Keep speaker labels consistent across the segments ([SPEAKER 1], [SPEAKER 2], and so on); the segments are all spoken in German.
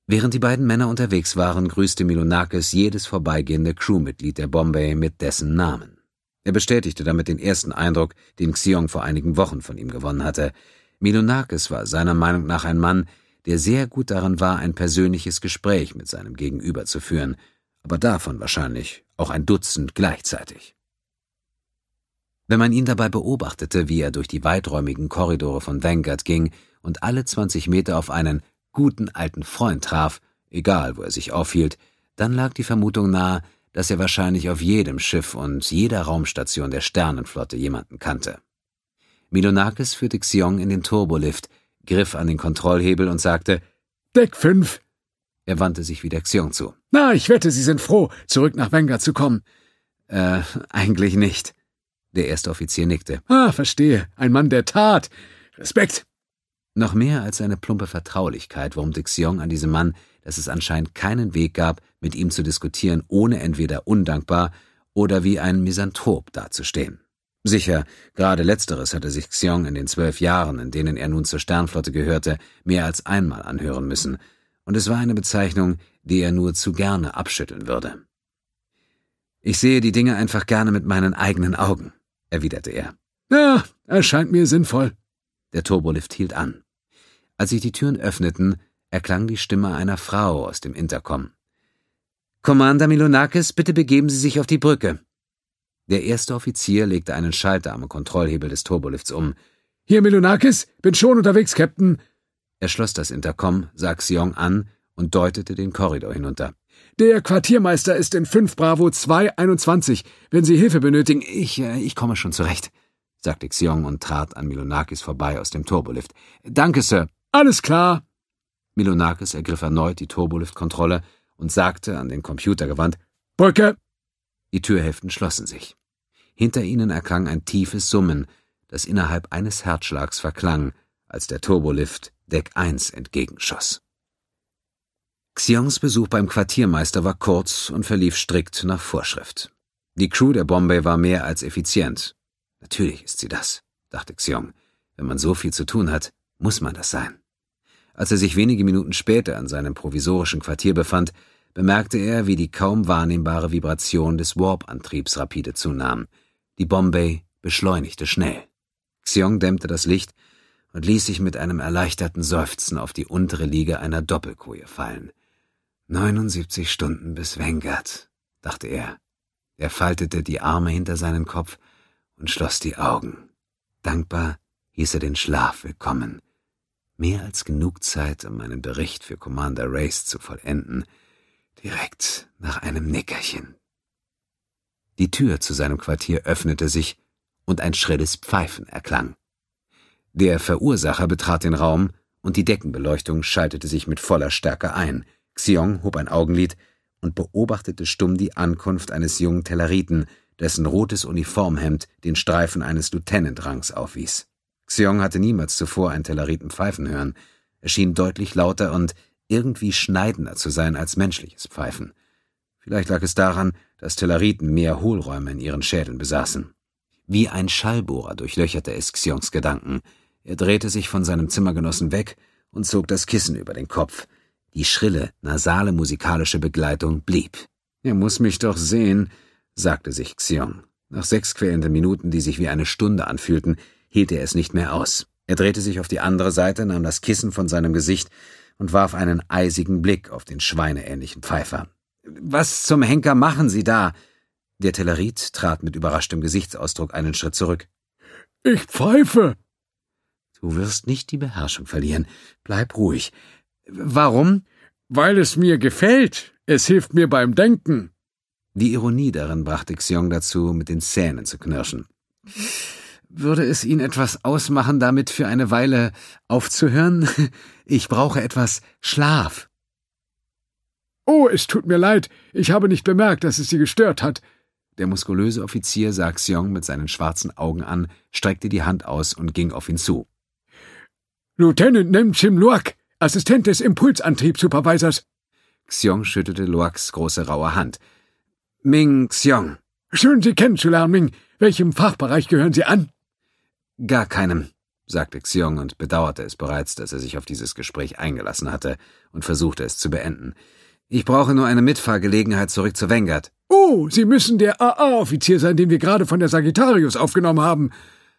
[SPEAKER 1] Während die beiden Männer unterwegs waren, grüßte Milonakis jedes vorbeigehende Crewmitglied der Bombay mit dessen Namen. Er bestätigte damit den ersten Eindruck, den Xiong vor einigen Wochen von ihm gewonnen hatte. Milonakis war seiner Meinung nach ein Mann, der sehr gut darin war, ein persönliches Gespräch mit seinem Gegenüber zu führen, aber davon wahrscheinlich auch ein Dutzend gleichzeitig. Wenn man ihn dabei beobachtete, wie er durch die weiträumigen Korridore von Vanguard ging und alle 20 Meter auf einen guten alten Freund traf, egal wo er sich aufhielt, dann lag die Vermutung nahe, dass er wahrscheinlich auf jedem Schiff und jeder Raumstation der Sternenflotte jemanden kannte. Milonakis führte Xiong in den Turbolift, griff an den Kontrollhebel und sagte:
[SPEAKER 2] »Deck 5!«
[SPEAKER 1] Er wandte sich wieder Xiong zu.
[SPEAKER 2] »Na, ich wette, Sie sind froh, zurück nach Vanguard zu kommen.«
[SPEAKER 1] Eigentlich nicht.« Der erste Offizier nickte.
[SPEAKER 2] Verstehe. Ein Mann der Tat. Respekt.«
[SPEAKER 1] Noch mehr als seine plumpe Vertraulichkeit wurmte Xiong an diesem Mann, dass es anscheinend keinen Weg gab, mit ihm zu diskutieren, ohne entweder undankbar oder wie ein Misanthrop dazustehen. Sicher, gerade Letzteres hatte sich Xiong in den 12 Jahren, in denen er nun zur Sternflotte gehörte, mehr als einmal anhören müssen, und es war eine Bezeichnung, die er nur zu gerne abschütteln würde. »Ich sehe die Dinge einfach gerne mit meinen eigenen Augen«, erwiderte er.
[SPEAKER 2] »Ja, erscheint mir sinnvoll.«
[SPEAKER 1] Der Turbolift hielt an. Als sich die Türen öffneten, erklang die Stimme einer Frau aus dem Intercom. »Commander Milonakis, bitte begeben Sie sich auf die Brücke.« Der erste Offizier legte einen Schalter am Kontrollhebel des Turbolifts um.
[SPEAKER 2] »Hier, Milonakis, bin schon unterwegs, Captain.«
[SPEAKER 1] Er schloss das Intercom, sah Xiong an und deutete den Korridor hinunter.
[SPEAKER 2] »Der Quartiermeister ist in 5 Bravo 221. Wenn Sie Hilfe benötigen...«
[SPEAKER 1] Ich komme schon zurecht«, sagte Xiong und trat an Milonakis vorbei aus dem Turbolift. »Danke, Sir.«
[SPEAKER 2] »Alles klar.«
[SPEAKER 1] Milonakis ergriff erneut die Turboliftkontrolle und sagte an den Computer gewandt:
[SPEAKER 2] »Brücke!«
[SPEAKER 1] Die Türhälften schlossen sich. Hinter ihnen erklang ein tiefes Summen, das innerhalb eines Herzschlags verklang, als der Turbolift Deck 1 entgegenschoss. Xiongs Besuch beim Quartiermeister war kurz und verlief strikt nach Vorschrift. Die Crew der Bombay war mehr als effizient. Natürlich ist sie das, dachte Xiong. Wenn man so viel zu tun hat, muss man das sein. Als er sich wenige Minuten später in seinem provisorischen Quartier befand, bemerkte er, wie die kaum wahrnehmbare Vibration des Warp-Antriebs rapide zunahm. Die Bombay beschleunigte schnell. Xiong dämmte das Licht und ließ sich mit einem erleichterten Seufzen auf die untere Liege einer Doppelkoje fallen. 79 Stunden bis Vanguard, dachte er. Er faltete die Arme hinter seinen Kopf und schloss die Augen. Dankbar hieß er den Schlaf willkommen. Mehr als genug Zeit, um meinen Bericht für Commander Race zu vollenden, direkt nach einem Nickerchen. Die Tür zu seinem Quartier öffnete sich und ein schrilles Pfeifen erklang. Der Verursacher betrat den Raum und die Deckenbeleuchtung schaltete sich mit voller Stärke ein. Xiong hob ein Augenlid und beobachtete stumm die Ankunft eines jungen Telleriten, dessen rotes Uniformhemd den Streifen eines Lieutenant-Rangs aufwies. Xiong hatte niemals zuvor einen Telleriten pfeifen hören. Er schien deutlich lauter und irgendwie schneidender zu sein als menschliches Pfeifen. Vielleicht lag es daran, dass Telleriten mehr Hohlräume in ihren Schädeln besaßen. Wie ein Schallbohrer durchlöcherte es Xiongs Gedanken. Er drehte sich von seinem Zimmergenossen weg und zog das Kissen über den Kopf. Die schrille, nasale musikalische Begleitung blieb. »Er muss mich doch sehen«, sagte sich Xiong. Nach 6 quälenden Minuten, die sich wie eine Stunde anfühlten, hielt er es nicht mehr aus. Er drehte sich auf die andere Seite, nahm das Kissen von seinem Gesicht und warf einen eisigen Blick auf den schweineähnlichen Pfeifer. »Was zum Henker machen Sie da?« Der Tellerit trat mit überraschtem Gesichtsausdruck einen Schritt zurück.
[SPEAKER 2] »Ich pfeife!«
[SPEAKER 1] »Du wirst nicht die Beherrschung verlieren. Bleib ruhig. Warum?«
[SPEAKER 2] »Weil es mir gefällt. Es hilft mir beim Denken.«
[SPEAKER 1] Die Ironie darin brachte Xiong dazu, mit den Zähnen zu knirschen. »Würde es Ihnen etwas ausmachen, damit für eine Weile aufzuhören? Ich brauche etwas Schlaf.«
[SPEAKER 2] »Oh, es tut mir leid. Ich habe nicht bemerkt, dass es Sie gestört hat.«
[SPEAKER 1] Der muskulöse Offizier sah Xiong mit seinen schwarzen Augen an, streckte die Hand aus und ging auf ihn zu.
[SPEAKER 2] »Lieutenant Nemchim Luak, Assistent des Impulsantriebssupervisors.«
[SPEAKER 1] Xiong schüttelte Luaks große raue Hand. »Ming Xiong.«
[SPEAKER 2] »Schön, Sie kennenzulernen, Ming. Welchem Fachbereich gehören Sie an?«
[SPEAKER 1] »Gar keinem. sagte Xiong und bedauerte es bereits, dass er sich auf dieses Gespräch eingelassen hatte und versuchte es zu beenden. »Ich brauche nur eine Mitfahrgelegenheit zurück zu Vanguard.«
[SPEAKER 2] »Oh, Sie müssen der AA-Offizier sein, den wir gerade von der Sagittarius aufgenommen haben.«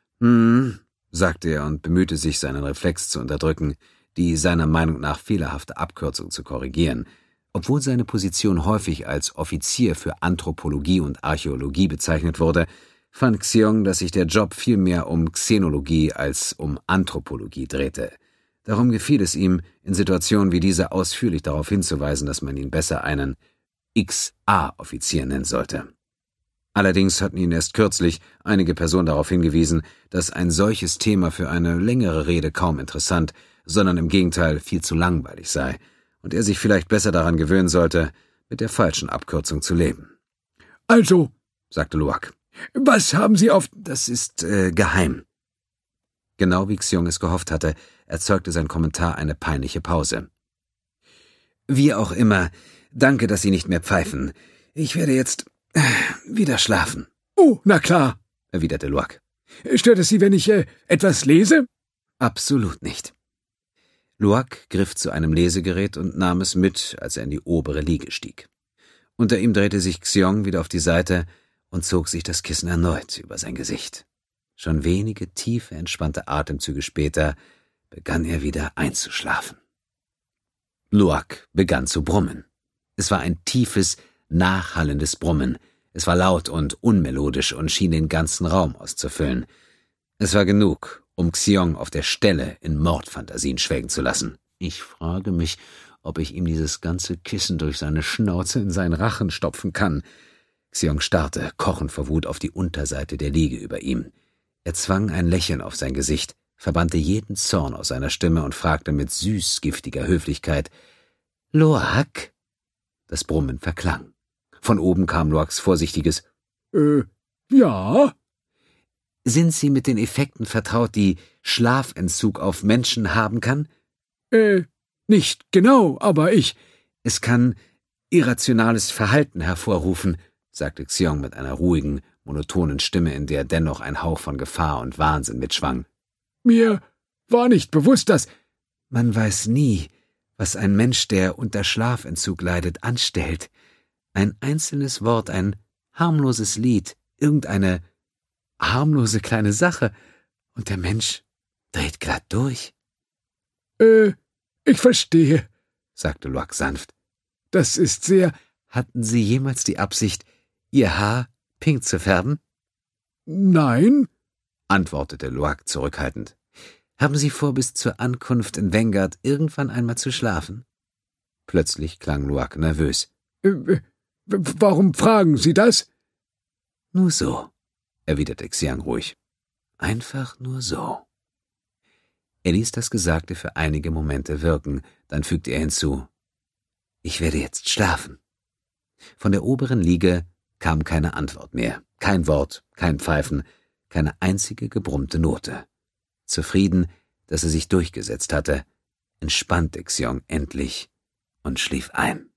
[SPEAKER 1] sagte er und bemühte sich, seinen Reflex zu unterdrücken, die seiner Meinung nach fehlerhafte Abkürzung zu korrigieren. Obwohl seine Position häufig als Offizier für Anthropologie und Archäologie bezeichnet wurde, fand Xiong, dass sich der Job viel mehr um Xenologie als um Anthropologie drehte. Darum gefiel es ihm, in Situationen wie dieser ausführlich darauf hinzuweisen, dass man ihn besser einen XA-Offizier nennen sollte. Allerdings hatten ihn erst kürzlich einige Personen darauf hingewiesen, dass ein solches Thema für eine längere Rede kaum interessant, sondern im Gegenteil viel zu langweilig sei und er sich vielleicht besser daran gewöhnen sollte, mit der falschen Abkürzung zu leben.
[SPEAKER 2] »Also«,
[SPEAKER 1] sagte Luak,
[SPEAKER 2] »was haben Sie auf...«
[SPEAKER 1] »Das ist geheim.« Genau wie Xiong es gehofft hatte, erzeugte sein Kommentar eine peinliche Pause. »Wie auch immer, danke, dass Sie nicht mehr pfeifen. Ich werde jetzt wieder schlafen.«
[SPEAKER 2] »Oh, na klar«,
[SPEAKER 1] erwiderte Luak.
[SPEAKER 2] »Stört es Sie, wenn ich etwas lese?«
[SPEAKER 1] »Absolut nicht.« Luak griff zu einem Lesegerät und nahm es mit, als er in die obere Liege stieg. Unter ihm drehte sich Xiong wieder auf die Seite und zog sich das Kissen erneut über sein Gesicht. Schon wenige tiefe, entspannte Atemzüge später begann er wieder einzuschlafen. Luak begann zu brummen. Es war ein tiefes, nachhallendes Brummen. Es war laut und unmelodisch und schien den ganzen Raum auszufüllen. Es war genug, um Xiong auf der Stelle in Mordfantasien schwelgen zu lassen. Ich frage mich, ob ich ihm dieses ganze Kissen durch seine Schnauze in seinen Rachen stopfen kann. Xiong starrte, kochend vor Wut, auf die Unterseite der Liege über ihm. Er zwang ein Lächeln auf sein Gesicht, verbannte jeden Zorn aus seiner Stimme und fragte mit süß-giftiger Höflichkeit, »Luak?« Das Brummen verklang. Von oben kam Luaks vorsichtiges
[SPEAKER 2] »Ja?«
[SPEAKER 1] »Sind Sie mit den Effekten vertraut, die Schlafentzug auf Menschen haben kann?«
[SPEAKER 2] »Nicht genau, aber
[SPEAKER 1] »Es kann irrationales Verhalten hervorrufen«, sagte Xiong mit einer ruhigen, monotonen Stimme, in der dennoch ein Hauch von Gefahr und Wahnsinn mitschwang.
[SPEAKER 2] »Mir war nicht bewusst, dass...«
[SPEAKER 1] »Man weiß nie, was ein Mensch, der unter Schlafentzug leidet, anstellt. Ein einzelnes Wort, ein harmloses Lied, irgendeine harmlose kleine Sache, und der Mensch dreht glatt durch.«
[SPEAKER 2] Ich verstehe«,
[SPEAKER 1] sagte Luak sanft.
[SPEAKER 2] »Das ist sehr...«
[SPEAKER 1] »Hatten Sie jemals die Absicht, Ihr Haar pink zu färben?«
[SPEAKER 2] »Nein«,
[SPEAKER 1] antwortete Luak zurückhaltend. »Haben Sie vor, bis zur Ankunft in Vanguard irgendwann einmal zu schlafen?« Plötzlich klang Luak nervös.
[SPEAKER 2] »Warum fragen Sie das?«
[SPEAKER 1] »Nur so«, erwiderte Xiang ruhig. »Einfach nur so.« Er ließ das Gesagte für einige Momente wirken, dann fügte er hinzu, »Ich werde jetzt schlafen.« Von der oberen Liege kam keine Antwort mehr, kein Wort, kein Pfeifen, keine einzige gebrummte Note. Zufrieden, dass er sich durchgesetzt hatte, entspannte Xiong endlich und schlief ein.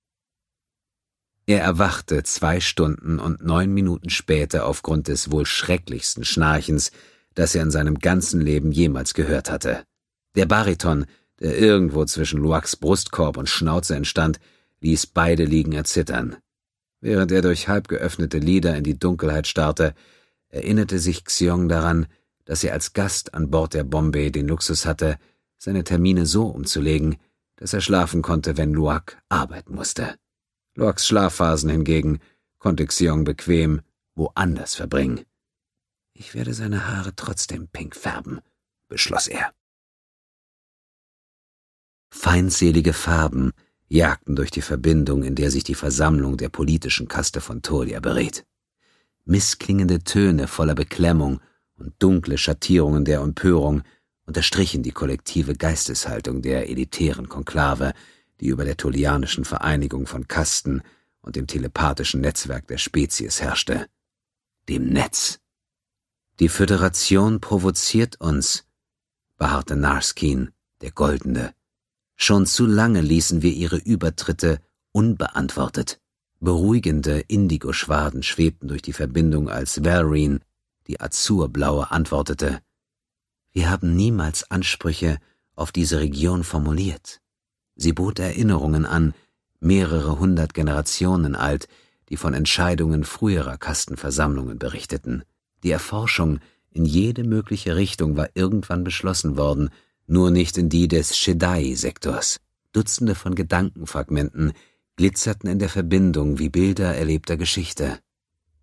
[SPEAKER 1] Er erwachte 2 Stunden und 9 Minuten später aufgrund des wohl schrecklichsten Schnarchens, das er in seinem ganzen Leben jemals gehört hatte. Der Bariton, der irgendwo zwischen Luaks Brustkorb und Schnauze entstand, ließ beide Liegen erzittern. Während er durch halb geöffnete Lider in die Dunkelheit starrte, erinnerte sich Xiong daran, dass er als Gast an Bord der Bombay den Luxus hatte, seine Termine so umzulegen, dass er schlafen konnte, wenn Luak arbeiten musste. Luaks Schlafphasen hingegen konnte Xiong bequem woanders verbringen. »Ich werde seine Haare trotzdem pink färben«, beschloss er. Feindselige Farben jagten durch die Verbindung, in der sich die Versammlung der politischen Kaste von Tolia beriet. Missklingende Töne voller Beklemmung und dunkle Schattierungen der Empörung unterstrichen die kollektive Geisteshaltung der elitären Konklave, die über der tolianischen Vereinigung von Kasten und dem telepathischen Netzwerk der Spezies herrschte. Dem Netz. »Die Föderation provoziert uns«, beharrte Narskin, der Goldene. »Schon zu lange ließen wir ihre Übertritte unbeantwortet.« Beruhigende Wir haben niemals Ansprüche auf diese Region formuliert. Sie bot Erinnerungen an, mehrere 100 Generationen alt, die von Entscheidungen früherer Kastenversammlungen berichteten. Die Erforschung in jede mögliche Richtung war irgendwann beschlossen worden, nur nicht in die des Shedai-Sektors. Dutzende von Gedankenfragmenten glitzerten in der Verbindung wie Bilder erlebter Geschichte.